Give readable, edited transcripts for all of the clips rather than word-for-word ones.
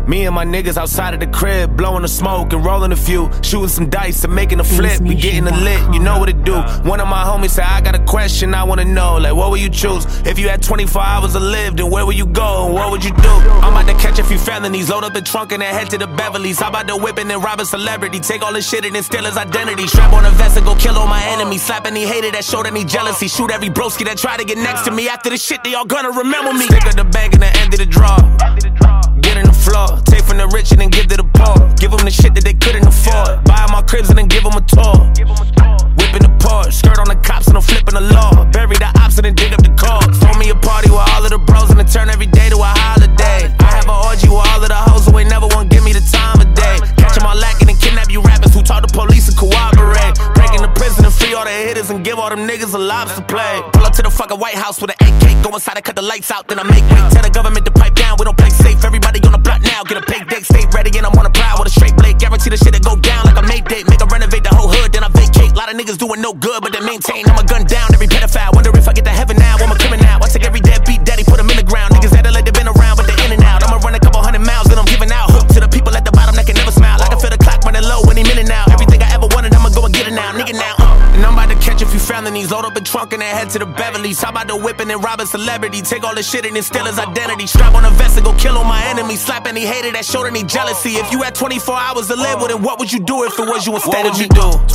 Me and my niggas outside of the crib, blowing the smoke and rolling a few, shooting some dice and making a flip. We getting the lit, you know what it do. One of my homies said, I got a question, I wanna know, like what would you choose? If you had 24 hours to live, then where would you go and what would you do? I'm about to catch a few felonies, load up the trunk and then head to the Beverly's. How about the whipping and rob a celebrity? Take all his shit and then steal his identity. Strap on a vest and go kill all my enemies. Slap any hater that showed any jealousy. Shoot every broski that tried to get next to me. After the shit, they all gonna remember me. Stick at the bank and the end of the draw. Get in the floor, take from the rich and then give to the poor. Give them the shit that they couldn't afford. Buy my cribs and then give them a tour. Whipping the Porsche, skirt on the cops and I'm flipping the law. Bury the ops and then dig up the cars. Throw me a party with all of the bros and then turn every day to a holiday. I have an orgy with all of the hoes who ain't never wanna give me the time of day. Catch them all lacking and kidnap you rappers who taught the police to cooperate. Break into prison and free all the hitters and give all them niggas a lobster play. Pull up to the fucking White House with an AK. Go inside and cut the lights out, then I make way. Tell the government to pipe down, we don't play safe. Everybody on the block now, get a pay date. Stay ready and I'm on a prowl with a straight blade. Guarantee the shit that go down like a Mayday. Make her renovate the whole hood, then I vacate. Lot of niggas doing no good, but they maintain. I'm a gun down every pedophile. Wonder if I get to heaven now, I'm a criminal. I take every deadbeat daddy, put him in the ground. Niggas that like they been around, but they in and out. I'ma run a couple 100 miles, then I'm giving out. Hook to the people at the bottom that can never smile. I can feel the clock running low any minute now. Everything I ever wanted, I'ma go and get it now. Nigga now, and I'm about to catch a few felonies. Load up a trunk and then head to the Beverly's. How about the whipping and rob a celebrity? Take all the shit and then steal his identity. Strap on a vest and go kill all my enemies. Slap any hater that showed any jealousy. If you had 24 hours to live with it, what would you do if it was you instead of me?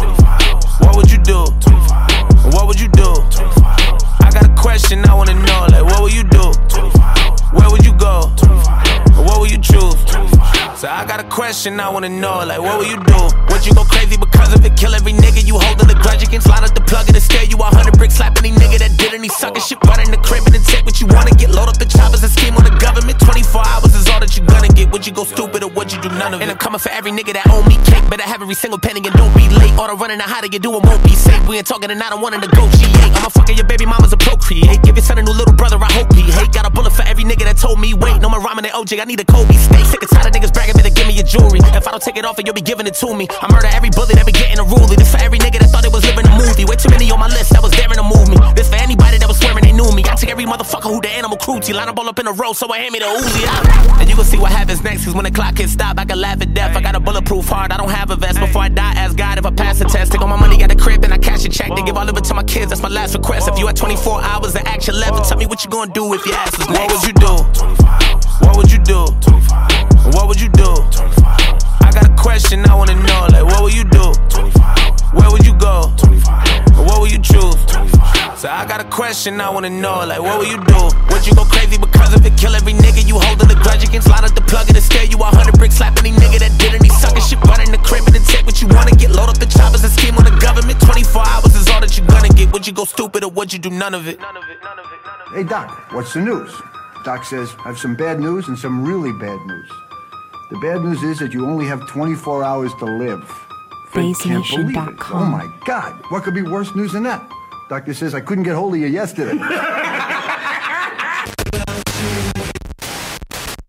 What would you do? What would you do? I got a question I wanna know, like what would you do? Where would you go? What would you choose? So I got a question I wanna know, like what would you do? Would you go crazy because of it? Kill every nigga you holding a grudge against? Line up the plug and then scare you 100 bricks. Slap any nigga that did any sucker shit. Run in the crib and then take what you wanna get. Load up the choppers and scheme on the government. 24 hours is all that you gonna get. Would you go stupid or would you do none of it? And I'm coming for every nigga that owe me cake. Better have every single penny and don't be late. All the running and how to get doing won't be safe. We ain't talking and I don't wanna negotiate. I'ma fucking your baby mamas and procreate. Give your son a new little brother, I hope he hate. Got a bullet for every nigga that told me wait. No more rhyming and OJ, I need a Kobe steak. Sick and tired of niggas bragging, better give me your jewelry. If I don't take it off, you'll be giving it to me. I murder every bully that be getting a rulie. This for every nigga that thought it was living a movie. Way too many on my list that was daring to move me. This for anybody that was swearing they knew me. I take every motherfucker who the animal cruelty. Line them all up in a row, so I hand me the Uzi out. And you gon' see what happens next, cause when the clock hits stop, I can laugh at death. I got a bulletproof heart, I don't have a vest. Before I die, ask God if I pass the test. Take all my money out the crib, then I cash a check. Then give all of it to my kids, that's my last request. If you had 24 hours to action left, tell me what you gonna do if your ass was next. What would you do? What would you do? What would you do? I got a question I wanna know, like what would you do? Where would you go? What would you choose? So I got a question I wanna know, like what would you do? Would you go crazy because of it? Kill every nigga you holding a grudge against? Line up the plug and then scare you 100 bricks. Slap any nigga that did any sucker shit. Run in the crib and then take what you wanna get. Load up the choppers and scheme on the government. 24 hours is all that you gonna get. Would you go stupid or would you do none of it? Hey Doc, what's the news? Doc says, I have some bad news and some really bad news. The bad news is that you only have 24 hours to live. BassNation.com. Oh my God, what could be worse news than that? Doctor says I couldn't get hold of you yesterday.